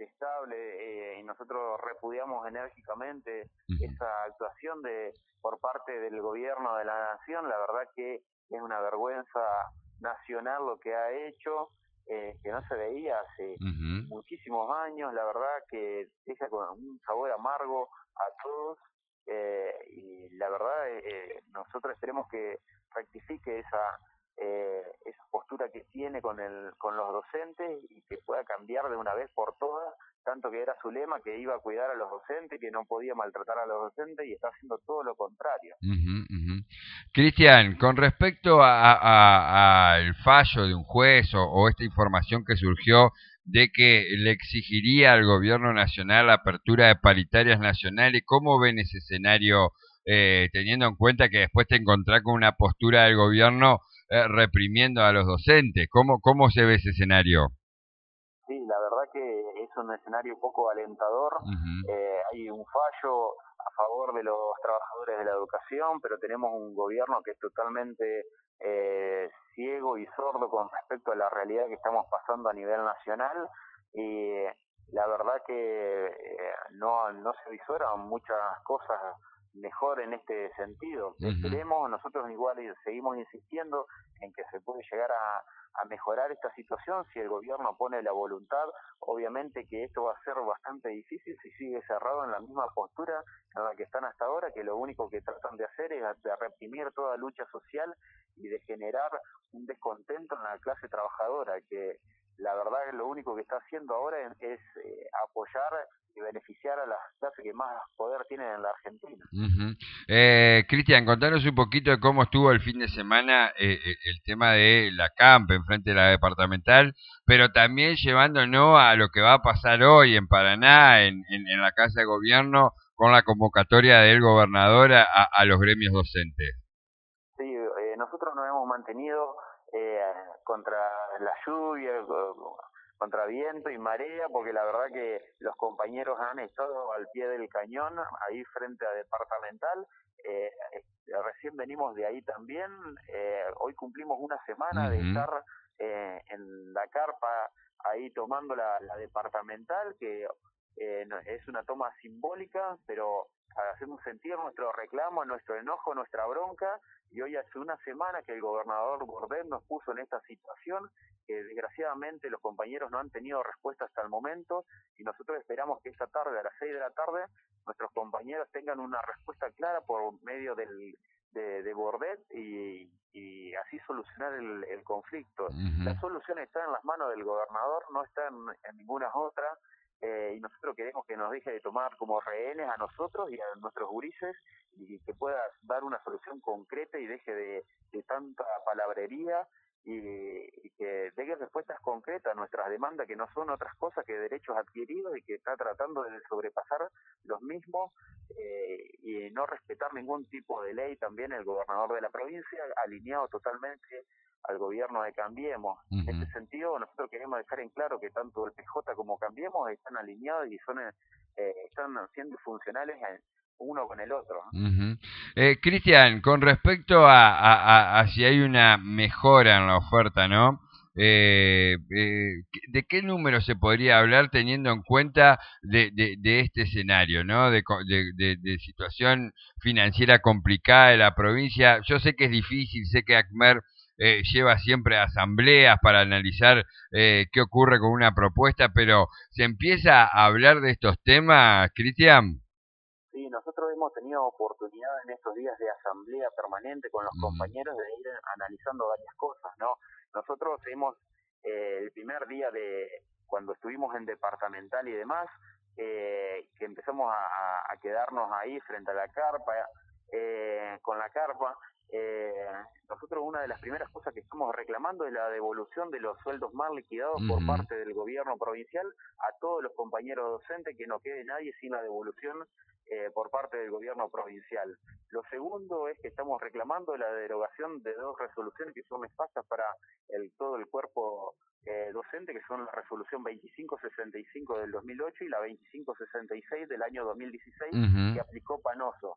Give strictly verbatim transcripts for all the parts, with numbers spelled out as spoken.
detestable eh, y nosotros repudiamos enérgicamente Ujú. esa actuación de por parte del gobierno de la nación. La verdad que es una vergüenza nacional lo que ha hecho, eh, que no se veía hace Ujú. muchísimos años. La verdad que deja con un sabor amargo a todos, eh, y la verdad eh, nosotros esperemos que rectifique esa eh, esa postura que tiene con el con los docentes y que pueda cambiar de una vez por todas, tanto que era su lema que iba a cuidar a los docentes, que no podía maltratar a los docentes, y está haciendo todo lo contrario. Ujú, ujú. Cristian, con respecto a, a- a el fallo de un juez o, o esta información que surgió de que le exigiría al gobierno nacional la apertura de paritarias nacionales, ¿cómo ven ese escenario, eh, teniendo en cuenta que después te encontrás con una postura del gobierno eh, reprimiendo a los docentes? ¿Cómo, cómo se ve ese escenario? Sí, la verdad que es un escenario poco alentador. Ujú, Eh, hay un fallo a favor de los trabajadores de la educación, pero tenemos un gobierno que es totalmente eh, ciego y sordo con respecto a la realidad que estamos pasando a nivel nacional. Y la verdad que eh, no, no se visoran muchas cosas mejor en este sentido. ujú. Esperemos, nosotros igual seguimos insistiendo en que se puede llegar a a mejorar esta situación si el gobierno pone la voluntad. Obviamente que esto va a ser bastante difícil si sigue cerrado en la misma postura en la que están hasta ahora, que lo único que tratan de hacer es de reprimir toda lucha social y de generar un descontento en la clase trabajadora, que la verdad que lo único que está haciendo ahora es, es eh, apoyar y beneficiar a las clases que más poder tienen en la Argentina. Ujú. Eh, Cristian, contanos un poquito de cómo estuvo el fin de semana eh, eh, el tema de la CAMP enfrente de la departamental, pero también llevándonos a lo que va a pasar hoy en Paraná, en, en, en la Casa de Gobierno, con la convocatoria del gobernador a, a los gremios docentes. Sí, eh, nosotros nos hemos mantenido eh, contra la lluvia, contra viento y marea, porque la verdad que los compañeros han estado al pie del cañón, ahí frente a Departamental. Eh, recién venimos de ahí también. Eh, hoy cumplimos una semana de Ujú, estar eh, en la carpa ahí tomando la, la Departamental, que eh, no, es una toma simbólica, pero hacemos sentir nuestro reclamo, nuestro enojo, nuestra bronca. Y hoy hace una semana que el gobernador Bordet nos puso en esta situación, que desgraciadamente los compañeros no han tenido respuesta hasta el momento, y nosotros esperamos que esta tarde, a las seis de la tarde, nuestros compañeros tengan una respuesta clara por medio del, de, de Bordet, y, y así solucionar el, el conflicto. ujú. La solución está en las manos del gobernador, no está en, en ninguna otra. Eh, y nosotros queremos que nos deje de tomar como rehenes a nosotros y a nuestros gurises, y que pueda dar una solución concreta y deje de, de tanta palabrería, y, y que dé respuestas concretas a nuestras demandas, que no son otras cosas que derechos adquiridos, y que está tratando de sobrepasar los mismos, eh, y no respetar ningún tipo de ley. También el gobernador de la provincia, alineado totalmente al gobierno de Cambiemos. En Ujú. este sentido, nosotros queremos dejar en claro que tanto el P J como Cambiemos están alineados y son eh, están siendo funcionales uno con el otro, ¿no? Ujú. Eh, Cristian, con respecto a, a, a- a si hay una mejora en la oferta, ¿no? Eh, eh, ¿de qué número se podría hablar teniendo en cuenta de, de, de este escenario, ¿no? De, co- de, de- de situación financiera complicada de la provincia. Yo sé que es difícil, sé que ACMER eh, lleva siempre asambleas para analizar eh, qué ocurre con una propuesta, pero ¿se empieza a hablar de estos temas, Cristian? Sí, nosotros hemos tenido oportunidad en estos días de asamblea permanente con los Ujú, compañeros de ir analizando varias cosas, ¿no? Nosotros hemos, eh, el primer día de cuando estuvimos en departamental y demás, eh, que empezamos a, a quedarnos ahí frente a la carpa, eh, con la carpa, eh, nosotros una de las primeras cosas que estamos reclamando es la devolución de los sueldos mal liquidados por ujú. parte del gobierno provincial a todos los compañeros docentes, que no quede nadie sin la devolución eh, por parte del gobierno provincial. Lo segundo es que estamos reclamando la derogación de dos resoluciones que son nefastas para el, todo el cuerpo eh, docente, que son la resolución veinticinco sesenta y cinco del dos mil ocho y la veinticinco sesenta y seis del año dos mil dieciséis, Ujú, que aplicó Panoso.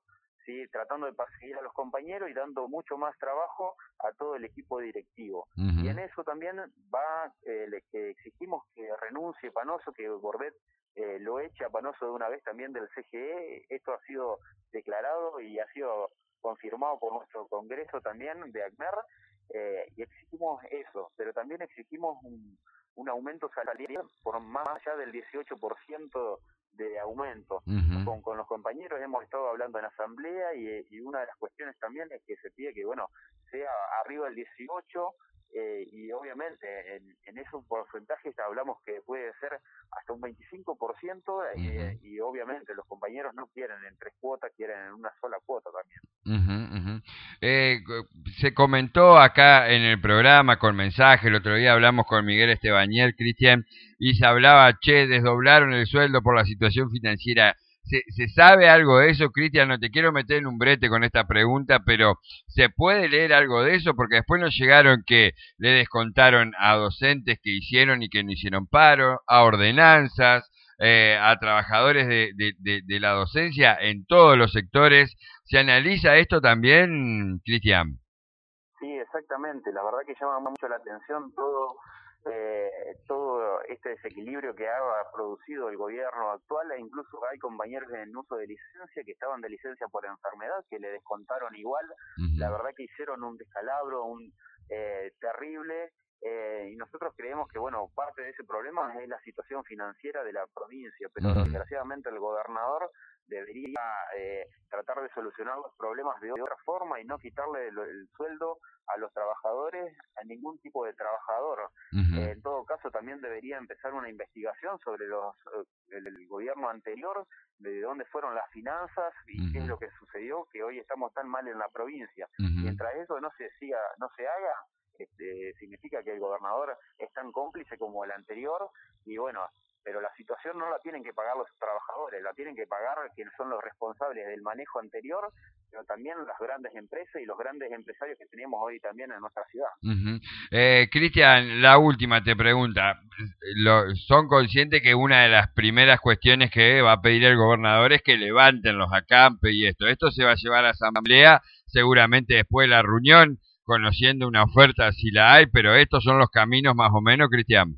¿sí? Tratando de perseguir a los compañeros y dando mucho más trabajo a todo el equipo directivo. Uh-huh. Y en eso también va eh, le, que exigimos que renuncie Panoso, que Bordet eh, lo eche a Panoso de una vez también del C G E. Esto ha sido declarado y ha sido confirmado por nuestro Congreso también de ACMER, eh, y exigimos eso, pero también exigimos un, un aumento salarial por más allá del dieciocho por ciento de aumento. Uh-huh. Con, con los compañeros hemos estado hablando en asamblea y, y una de las cuestiones también es que se pide que, bueno, sea arriba del dieciocho, eh, y obviamente en, en esos porcentajes hablamos que puede ser hasta un veinticinco por ciento, uh-huh. eh, y obviamente los compañeros no quieren en tres cuotas, quieren en una sola cuota también. Uh-huh, uh-huh. Eh, se comentó acá en el programa con mensaje, el otro día hablamos con Miguel Estebañer, Cristian, y se hablaba, che, desdoblaron el sueldo por la situación financiera. ¿Se, se sabe algo de eso, Cristian? No te quiero meter en un brete con esta pregunta, pero ¿se puede leer algo de eso? Porque después nos llegaron que le descontaron a docentes que hicieron y que no hicieron paro, a ordenanzas, eh, a trabajadores de, de, de, de la docencia en todos los sectores. ¿Se analiza esto también, Cristian? Sí, exactamente. La verdad que llama mucho la atención todo eh, todo este desequilibrio que ha producido el gobierno actual, e incluso hay compañeros en uso de licencia que estaban de licencia por enfermedad, que le descontaron igual. Uh-huh. La verdad que hicieron un descalabro un eh, terrible. Eh, y nosotros creemos que, bueno, parte de ese problema es la situación financiera de la provincia, pero uh-huh. desgraciadamente el gobernador debería eh, tratar de solucionar los problemas de otra forma y no quitarle el, el sueldo a los trabajadores, a ningún tipo de trabajador. Uh-huh. Eh, en todo caso, también debería empezar una investigación sobre los el, el gobierno anterior, de dónde fueron las finanzas y uh-huh. qué es lo que sucedió, que hoy estamos tan mal en la provincia. Uh-huh. Mientras eso no se siga, no se haga, Este, significa que el gobernador es tan cómplice como el anterior, y bueno, pero la situación no la tienen que pagar los trabajadores, la tienen que pagar quienes son los responsables del manejo anterior, pero también las grandes empresas y los grandes empresarios que tenemos hoy también en nuestra ciudad. Uh-huh. eh, Cristian, la última te pregunta, Lo, ¿son conscientes que una de las primeras cuestiones que va a pedir el gobernador es que levanten los acampe y esto? Esto se va a llevar a asamblea seguramente después de la reunión, conociendo una oferta si la hay, pero estos son los caminos más o menos, Cristian.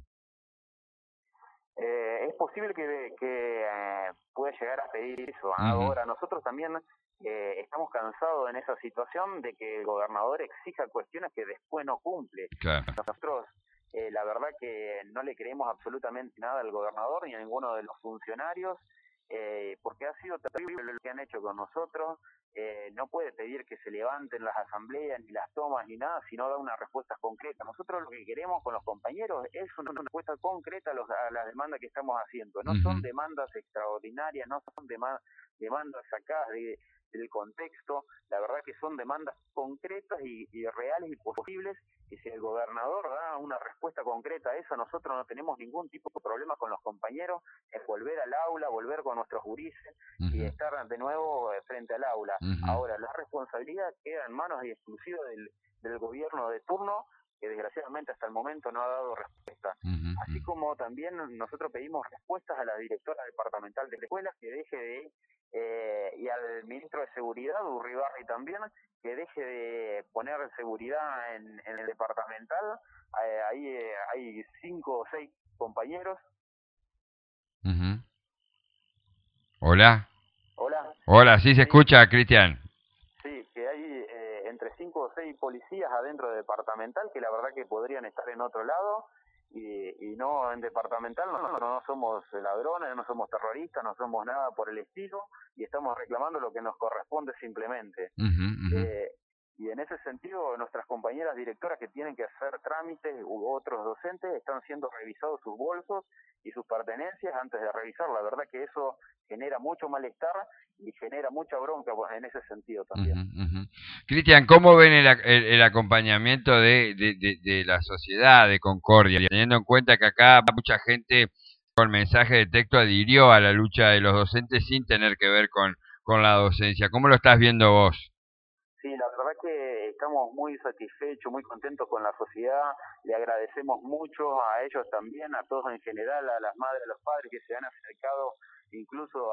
Eh, es posible que, que eh, pueda llegar a pedir eso. Uh-huh. Ahora, nosotros también eh, estamos cansados en esa situación de que el gobernador exija cuestiones que después no cumple. Claro. Nosotros, eh, la verdad que no le creemos absolutamente nada al gobernador ni a ninguno de los funcionarios, eh, porque ha sido terrible lo que han hecho con nosotros. Eh, no puede pedir que se levanten las asambleas, ni las tomas, ni nada, si no da una respuesta concreta. Nosotros lo que queremos con los compañeros es una respuesta concreta a, los, a las demandas que estamos haciendo. No uh-huh. son demandas extraordinarias, no son dema- demandas sacadas de, del contexto. La verdad que son demandas concretas y, y reales y posibles, y si el gobernador da una respuesta concreta a eso, nosotros no tenemos ningún tipo de problema con los compañeros, es volver al aula, volver con nuestros gurises uh-huh. y estar de nuevo frente al aula. Uh-huh. Ahora, la responsabilidad queda en manos y exclusiva del, del gobierno de turno, que desgraciadamente hasta el momento no ha dado respuesta. Uh-huh. Así como también nosotros pedimos respuestas a la directora departamental de escuelas que deje de, eh, y al ministro de Seguridad, Urribarri también, que deje de poner seguridad en, en el departamental. Eh, ahí eh, hay cinco o seis compañeros. Uh-huh. Hola. Hola. Hola, sí se sí. escucha, Cristian. Sí, que hay eh, entre cinco o seis policías adentro de departamental que la verdad que podrían estar en otro lado y, y no en departamental. No, no, no somos ladrones, no somos terroristas, no somos nada por el estilo y estamos reclamando lo que nos corresponde simplemente. Uh-huh, uh-huh. Eh, y en ese sentido, nuestras compañeras directoras que tienen que hacer trámites u otros docentes están siendo revisados sus bolsos y sus pertenencias antes de revisar. La verdad que eso genera mucho malestar y genera mucha bronca en ese sentido también. Uh-huh, uh-huh. Cristian, ¿cómo ven el, el, el acompañamiento de, de, de, de la sociedad de Concordia? Teniendo en cuenta que acá mucha gente con mensaje de texto adhirió a la lucha de los docentes sin tener que ver con, con la docencia. ¿Cómo lo estás viendo vos? Sí, la verdad que estamos muy satisfechos, muy contentos con la sociedad, le agradecemos mucho a ellos también, a todos en general, a las madres, a los padres que se han acercado incluso a,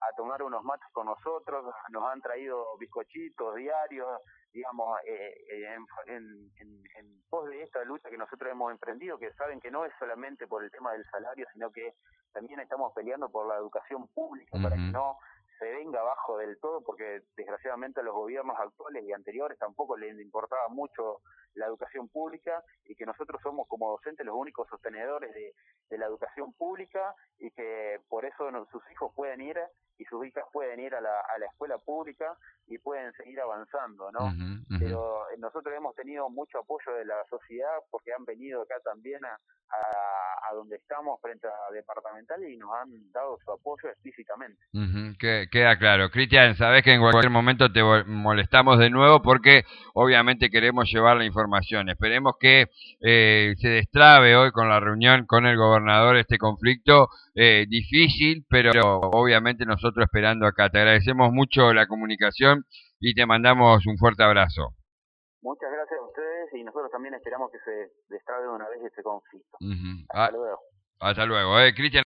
a tomar unos mates con nosotros, nos han traído bizcochitos diarios, digamos, eh, en, en, en, en pos de esta lucha que nosotros hemos emprendido, que saben que no es solamente por el tema del salario, sino que también estamos peleando por la educación pública, uh-huh. para que no se venga abajo del todo, porque desgraciadamente a los gobiernos actuales y anteriores tampoco les importaba mucho la educación pública, y que nosotros somos como docentes los únicos sostenedores de, de la educación pública, y que por eso no, sus hijos pueden ir y sus hijas pueden ir a la, a la escuela pública y pueden seguir avanzando, ¿no? Uh-huh, uh-huh. Pero nosotros hemos tenido mucho apoyo de la sociedad, porque han venido acá también a, a, a donde estamos frente a Departamental y nos han dado su apoyo explícitamente. Uh-huh. Que, queda claro. Cristian, sabés que en cualquier momento te molestamos de nuevo porque obviamente queremos llevar la información. Esperemos que eh, se destrabe hoy con la reunión con el gobernador este conflicto eh, difícil, pero obviamente nosotros esperando acá. Te agradecemos mucho la comunicación y te mandamos un fuerte abrazo. Muchas gracias a ustedes, y nosotros también esperamos que se destrabe de una vez este conflicto. Uh-huh. Hasta ah, luego. Hasta luego. Eh, Cristian.